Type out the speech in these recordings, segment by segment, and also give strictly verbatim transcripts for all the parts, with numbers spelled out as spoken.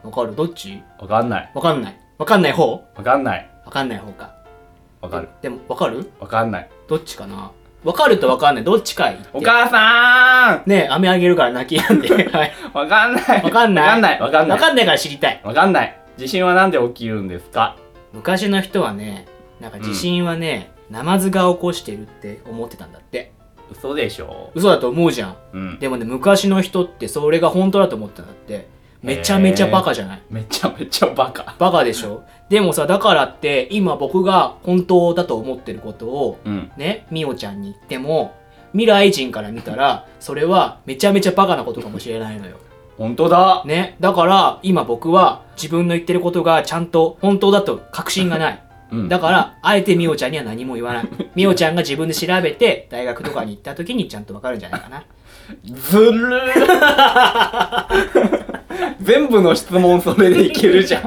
わかる？どっち？ わかんない。 わかんない。わかんない方？ わかんない。 わかんない方か。 わかる。 でも、わかる？ わかんない。 どっちかな？わかるとわかんない。どっちかいって。 お母さんねえ、飴あげるから泣きやんで。はい。 わかんない。 わかんない。 わかんない。わかんない。 わかんないから知りたい。 わかんない。地震はなんで起きるんですか？ 昔の人はね、なんか地震はね、うん、ナマズが起こしてるって思ってたんだって。 嘘でしょ？ 嘘だと思うじゃん。うん、でもね、昔の人ってそれが本当だと思ってたんだって。めちゃめちゃバカじゃない？ めちゃめちゃバカ。 バカでしょ？でもさ、だからって今僕が本当だと思ってることを、うん、ね、みおちゃんに言っても、未来人から見たら、それはめちゃめちゃバカなことかもしれないのよ。 本当だ。 ね。だから今僕は自分の言ってることがちゃんと本当だと確信がない。うん、だからあえてみおちゃんには何も言わない。みおちゃんが自分で調べて大学とかに行った時にちゃんとわかるんじゃないかな。 ずるー全部の質問それでいけるじゃん。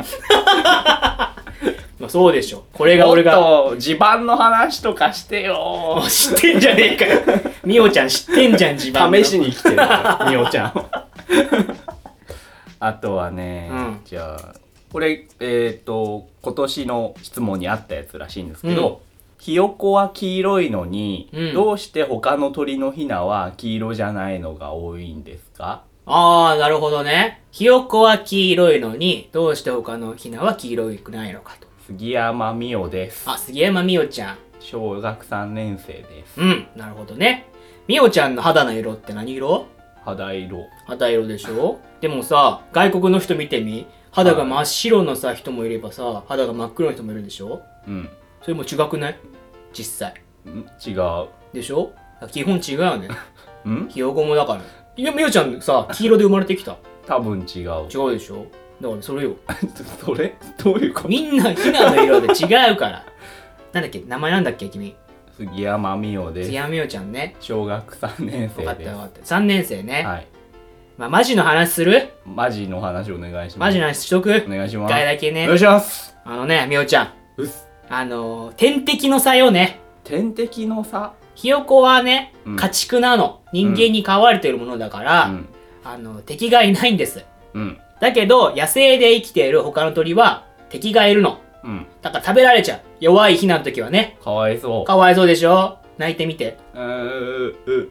まあそうでしょ。これが俺がもっと地盤の話とかしてよ。 知ってんじゃねえかよ。みおちゃん知ってんじゃん、地盤の。 試しに来てるみおちゃん。あとはね、うん、じゃあこれえっ、ー、と今年の質問にあったやつらしいんですけど、うん、ひよこは黄色いのに、うん、どうして他の鳥のヒナは黄色じゃないのが多いんですか？ ああ、なるほどね。ひよこは黄色いのに、どうして他のヒナは黄色くないのかと。 杉山美桜です。 あ、杉山美桜ちゃん。 小学さんねん生です。 うん、なるほどね。美桜ちゃんの肌の色って何色？ 肌色。 肌色でしょ？でもさ、外国の人見てみ。肌が真っ白のさ、人もいればさ、肌が真っ黒の人もいるでしょ？うん。それも違くない？実際。 ん？違う。 でしょ？基本違うよね。ん？ひよこもだから。いや、みおちゃんさ、黄色で生まれてきた。 多分違う。 違うでしょ？だからそれよ。 それ？どういうこと？ みんなヒナの色で違うから。なんだっけ？名前なんだっけ君？ 杉山美桜です。 杉山美桜ちゃんね。 小学さんねん生です。分かった分かった。さんねん生ね。 はい。 まあ、マジの話する？ マジの話お願いします。 マジの話しとく？ お願いします。 一回だけね。 お願いします。 あのね、みおちゃん。うっす。あのー、天敵の差よね。 天敵の差？ ひよこはね、うん、家畜なの。人間に飼われているものだから、うん、あの、敵がいないんです。うん。だけど、野生で生きている他の鳥は、敵がいるの。うん。だから食べられちゃう。弱いヒナの時はね。 かわいそう。 かわいそうでしょ？泣いてみて。 うーう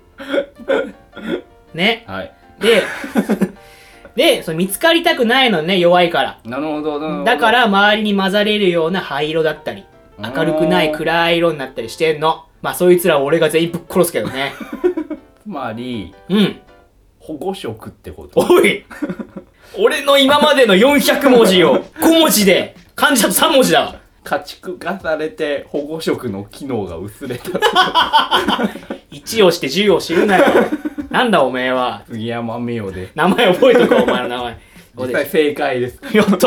ね。 はい。 で、で、その見つかりたくないのね、弱いから。 なるほど、なるほど。 だから周りに混ざれるような灰色だったり、明るくない暗い色になったりしてんの。まあそいつらを俺が全員ぶっ殺すけどね。 つまり、 うん。 保護色ってこと？ おい俺の今までのよんひゃくもじをごもじで、漢字だとさんもじだわ。 家畜化されて保護色の機能が薄れた。 いちをしてじゅうを知るなよ。なんだおめえは。 杉山美桜で。 名前覚えとこう、お前の名前。 実際正解です。 やった。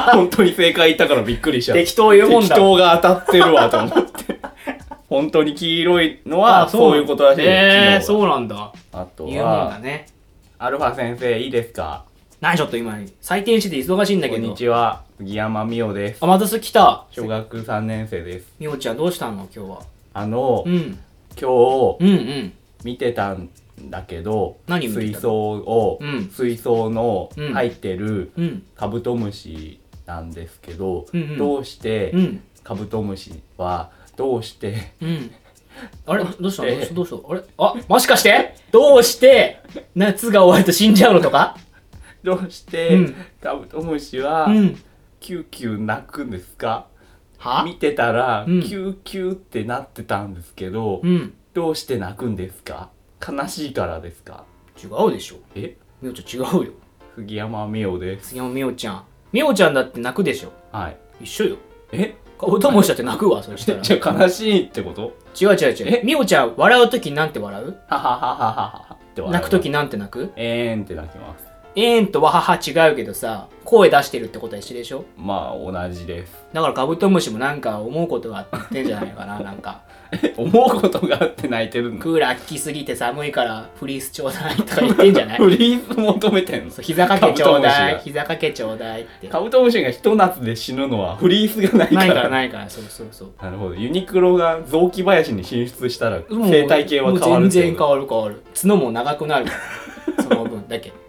本当に正解言ったからびっくりした。 適当言うもんだ。 適当が当たってるわと思って。本当に黄色いのはそういうことらしいです。 えー、そうなんだ。 あとは、 言うもんだね。 アルファ先生いいですか？ 何ちょっと今採点してて忙しいんだけど。 こんにちは、杉山美桜です。 あ、またす来た。 小学さんねん生です。 美桜ちゃんどうしたの今日は？ あの、うん、今日、うんうん、見てたんだけど、 何水槽を、うん、水槽の入ってるカブトムシなんですけど、うんうん、どうして、うん、カブトムシはどうして、うん、 あれどうしたのどうしたどうしたあれあ、もしかしてどうして夏が終わると死んじゃうのとか？ どうして、うん、カブトムシは、うん、キューキュー鳴くんですか？は？見てたら、うん、キューキューってなってたんですけど、うん、どうして泣くんですか？悲しいからですか？ 違うでしょ。 え？ みおちゃん違うよ。 杉山美桜です。 杉山美桜ちゃん。美桜ちゃんだって泣くでしょ。 はい。 一緒よ。 え？ カブトムシだって泣くわ、それしたら。 じゃあ悲しいってこと？ 違う違う違う。え？美桜ちゃん笑うときなんて笑う？ ははははははって笑う。 泣くときなんて泣く？ えーんって泣きます。 えーんとわはは違うけどさ、声出してるってことは一緒でしょ？ まあ同じです。 だからカブトムシもなんか思うことがあってんじゃないかな、なんか。 思うことがあって泣いてるの？ クーラー効きすぎて寒いからフリースちょうだいとか言ってんじゃない？ フリース求めてんの？ 膝掛けちょうだい、膝掛けちょうだいって。 カブトムシがひと夏で死ぬのはフリースがないから。 ないからないから、そうそうそう。 なるほど。ユニクロが雑木林に進出したら生態系は変わる。 全然変わる変わる。角も長くなるから。その分だけ。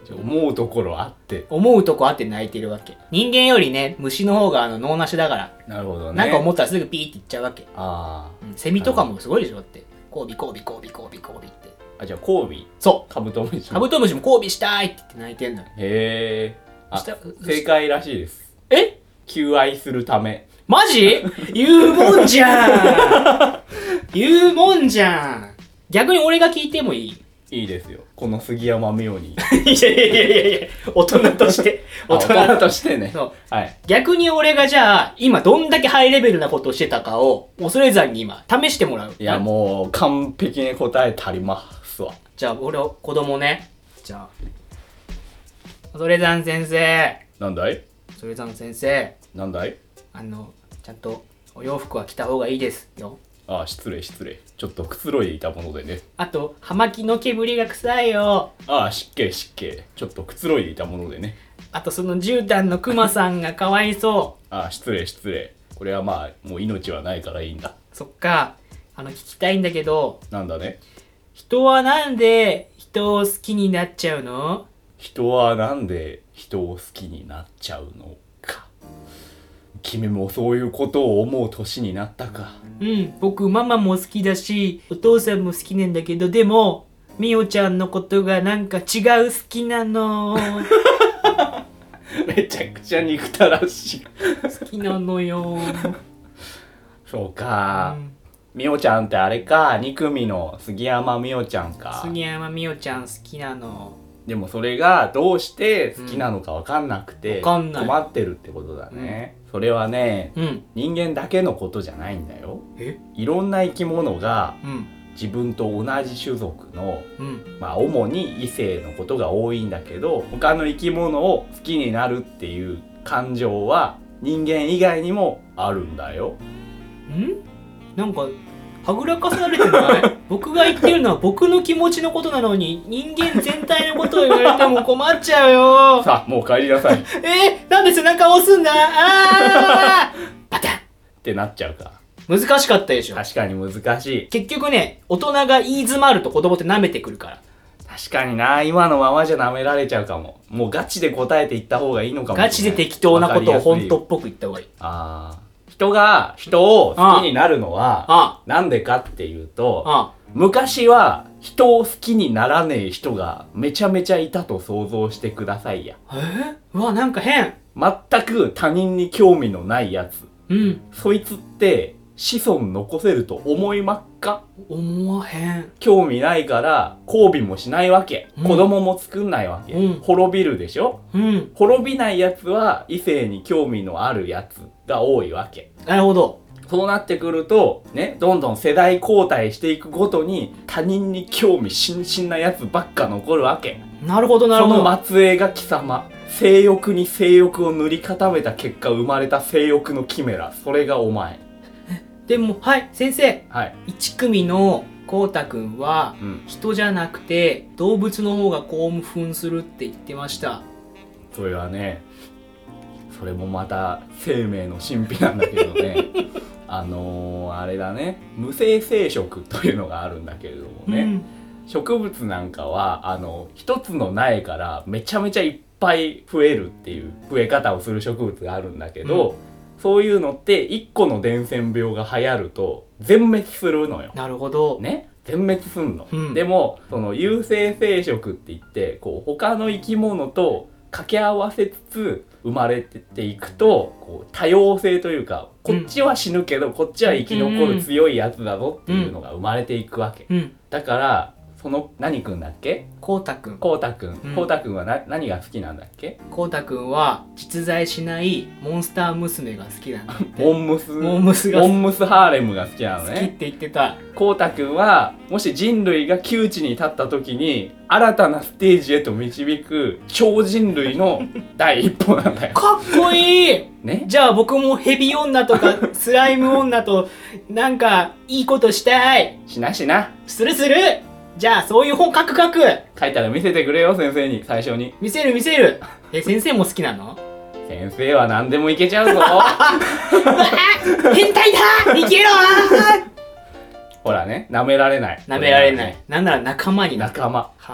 思うところあって思うとこあって泣いてるわけ。人間よりね虫の方があの脳なしだから。 なるほどね。 なんか思ったらすぐピーっていっちゃうわけ。 ああ、 うん、セミとかもすごいでしょだって。交尾交尾交尾交尾交尾って。 あ、じゃあ交尾。 そうカブトムシカブトムシも交尾したいって言って泣いてんのよ。 へえ。あ、正解らしいです。 え求愛するため。 マジ言うもんじゃん言うもんじゃん。逆に俺が聞いてもいい？ いいですよ。この杉山美桜に。 いやいやいやいやいや、大人として。 大人としてね。 そう。 はい。 逆に俺がじゃあ、今どんだけハイレベルなことをしてたかを、恐山に今、試してもらう。 いや、もう、完璧に答え足りますわ。 じゃあ、俺、子供ね。じゃあ、恐山先生。 なんだい？ 恐山先生。 なんだい？ あの、ちゃんと、お洋服は着た方がいいですよ。 ああ、失礼失礼。ちょっとくつろいでいたものでね。 あと、葉巻の煙が臭いよ。 ああ、湿気湿気。ちょっとくつろいでいたものでね。 あと、その絨毯のクマさんがかわいそう。 ああ、失礼失礼。これはまあ、もう命はないからいいんだ。 そっか。あの、聞きたいんだけど。 なんだね。 人はなんで人を好きになっちゃうの？ 人はなんで人を好きになっちゃうのか。君もそういうことを思う年になったか。 うん、僕ママも好きだし、お父さんも好きなんだけど、でもみおちゃんのことがなんか違う好きなの。 めちゃくちゃ憎たらしい。 好きなのよ。 そうか。 うん、 みおちゃんってあれか、に組の杉山みおちゃんか。 杉山みおちゃん好きなの。 でもそれがどうして好きなのか分かんなくて、 うん、かんない困ってるってことだね、うん、それはね、うん、人間だけのことじゃないんだよ。 え？ いろんな生き物が、 うん、 自分と同じ種族の、 うん、 まあ主に異性のことが多いんだけど、他の生き物を好きになるっていう感情は人間以外にもあるんだよ。 ん？なんかはぐらかされてない僕が言ってるのは僕の気持ちのことなのに、人間全体のことを言われても困っちゃうよ。 さあ、もう帰りなさい。 えー、なんで背中押すんだ？あーパタンってなっちゃうか。 難しかったでしょ。 確かに難しい。 結局ね、大人が言い詰まると子供って舐めてくるから。 確かにな、今のままじゃ舐められちゃうかも。もうガチで答えていった方がいいのかもしれない。 ガチで適当なことを本当っぽく言った方がいい。 ああ。人が人を好きになるのはなんでかっていうと、ああ昔は人を好きにならねえ人がめちゃめちゃいたと想像してくださいや。 えー、うわ、なんか変。 全く他人に興味のないやつ、 うん、 そいつって子孫残せると思いまっか？ 思わへん。 興味ないから交尾もしないわけ、うん、子供も作んないわけ、うん、滅びるでしょ、うん、滅びないやつは異性に興味のあるやつが多いわけ。 なるほど。 そうなってくるとね、どんどん世代交代していくごとに他人に興味津々なやつばっか残るわけ。 なるほどなるほど。 その末裔が貴様。性欲に性欲を塗り固めた結果生まれた性欲のキメラ、それがお前。 でも、はい先生、 はい、 いち組のこうたくんは、うん、人じゃなくて動物の方が興奮するって言ってました。 それはね、それもまた生命の神秘なんだけどね。あのー、あれだね、無性生殖というのがあるんだけれどもね、うん、植物なんかはあの一つの苗からめちゃめちゃいっぱい増えるっていう増え方をする植物があるんだけど、うん、そういうのっていっこの伝染病が流行ると全滅するのよ。 なるほどね、全滅すんの、うん、でもその有性生殖って言ってこう他の生き物と掛け合わせつつ生まれていくとこう多様性というか、こっちは死ぬけど、うん、こっちは生き残る強いやつだぞっていうのが生まれていくわけ、うん、だからその何くんだっけ？こうたくん。こうたくん。こうたくんはな何が好きなんだっけ？ こうたくんは実在しないモンスター娘が好きなんだって。 モンムス。 モンムスが。 モンムスハーレムが好きなのね。 好きって言ってた。 こうたくんはもし人類が窮地に立った時に新たなステージへと導く超人類の第一歩なんだよ。 かっこいい。 ね。 じゃあ僕もヘビ女とかスライム女となんかいいことしたい。 しなしな。 するする。じゃあそういう本書く書く。 書いたら見せてくれよ先生に、最初に。 見せる見せる。え、先生も好きなの？ 先生は何でもいけちゃうぞ。 変態だ。いけろ。 ほらね、舐められない。 舐められない。なんなら仲間になる。 仲間。 はあ。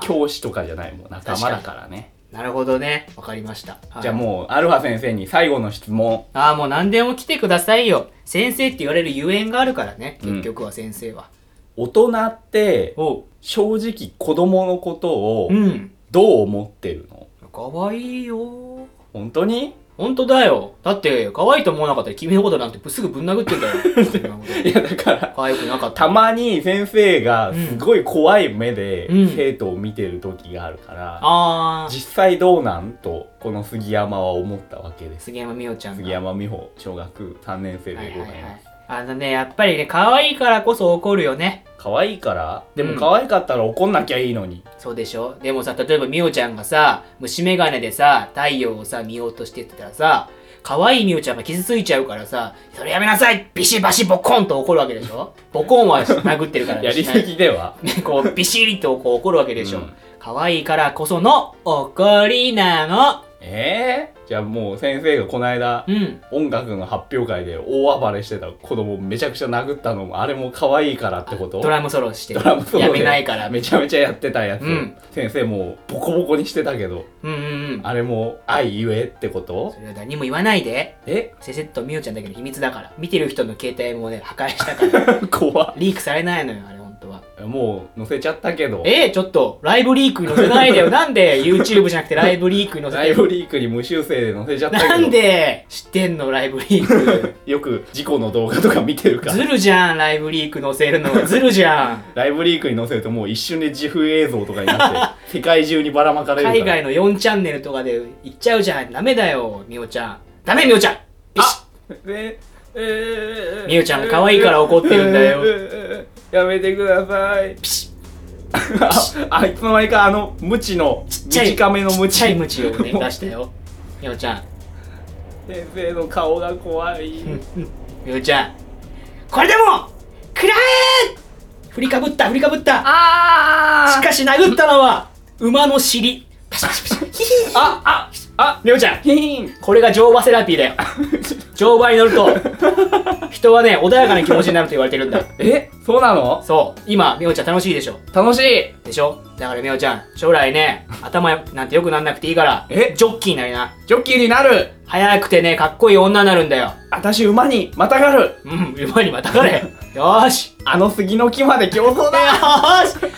教師とかじゃない、もう仲間だからね。 なるほどね、わかりました、はい、 じゃあもうアルファ先生に最後の質問。 ああ、もう何でも来てくださいよ。先生って言われるゆえんがあるからね、結局は先生は、 うん、大人って正直子供のことをどう思ってるの？ うん、かわいいよ。 本当に？ 本当だよ。だって可愛いと思わなかったら君のことなんてすぐぶん殴ってんだよいやだから可愛くなかった。 たまに先生がすごい怖い目で生徒を見てる時があるから、うん、あ実際どうなんとこの杉山は思ったわけです。 杉山美穂ちゃんが。杉山美穂小学さんねん生でございます、はいはいはい、 あのね、やっぱりね、可愛いからこそ怒るよね。 可愛いから？でも可愛かったら怒んなきゃいいのに、 うん、そうでしょ。でもさ、例えばみおちゃんがさ、虫眼鏡でさ、太陽をさ見ようとしてってたらさ、可愛いみおちゃんが傷ついちゃうからさ、それやめなさい、ビシバシボコンと怒るわけでしょ。ボコンは殴ってるからやりすぎではこうビシリとこう怒るわけでしょ、うん、可愛いからこその怒りなの。 えー、じゃあもう先生がこの間、うん、音楽の発表会で大暴れしてた子供めちゃくちゃ殴ったのもあれも可愛いからってこと？ ドラムソロしてドラムソロやめないからめちゃめちゃやってたやつ、うん、先生もボコボコにしてたけど、うんうんうん、あれも愛ゆえってこと？ それは誰にも言わないで。え？先生とみおちゃんだけの秘密だから。見てる人の携帯もね破壊したから怖っ。 リークされないのよあれ。 もう載せちゃったけど。 えー、ちょっとライブリークに載せないでよ。なんで YouTube じゃなくてライブリークに載せてる？ ライブリークに無修正で載せちゃったけど。 なんで知ってんのライブリークよく事故の動画とか見てるから。 ずるじゃん、ライブリーク載せるのずるじゃんライブリークに載せるともう一瞬で自負映像とかになって世界中にばらまかれるから。 海外のよんチャンネルとかで行っちゃうじゃん。ダメだよみおちゃん、ダメみおちゃん。よしええー、 みおちゃんが可愛いから怒ってるんだよ、えー、やめてください。ピシッあ, あいつの間にかあのムチの短めのムチちっちゃいムチをね出したよみおちゃん。 先生の顔が怖いみおちゃん、これでも食らえ。振りかぶった振りかぶった。あしかし殴ったのは馬の尻。パシパシパシあああみおちゃん、これが乗馬セラピーだよ乗馬に乗ると人はね穏やかな気持ちになると言われてるんだ。 え、そうなの？ そう、今みおちゃん楽しいでしょ。 楽しいでしょ。だからみおちゃん将来ね頭なんて良くなんなくていいからえジョッキーになりな。 ジョッキーになる。 速くてねかっこいい女になるんだよ。 私馬にまたがる。 うん馬にまたがれよーしあの杉の木まで競争だよーし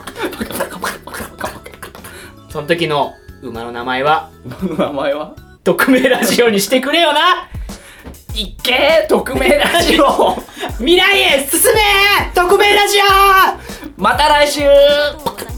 その時の馬の名前は馬の名前は匿名ラジオにしてくれよな。いっけー匿名ラジオ未来へ進めー匿名ラジオ。 また来週。